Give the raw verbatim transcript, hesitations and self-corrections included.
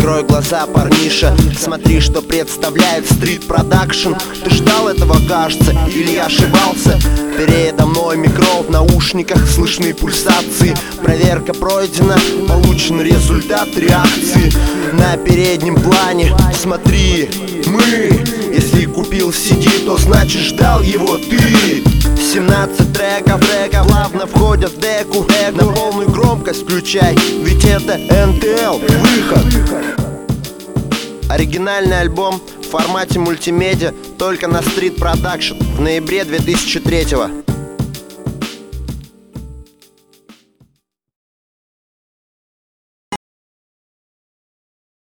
Открой глаза, парниша, смотри, что представляет Street Production. Ты ждал этого, кажется, или я ошибался? Передо мной микро, в наушниках слышны пульсации. Проверка пройдена, получен результат реакции. На переднем плане, смотри, мы. Если купил си ди, то значит ждал его ты. Семнадцать треков, треков плавно входят в деку. На полную громкость включай, ведь это эн тэ эл, выход. Оригинальный альбом в формате мультимедиа только на Street Production в ноябре две тысячи третьего.